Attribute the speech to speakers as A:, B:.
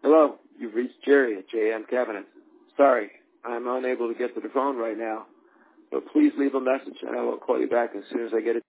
A: Hello, you've reached Jerry at JM Cabinets. Sorry, I'm unable to get to the phone right now, but please leave a message and I will call you back as soon as I get it.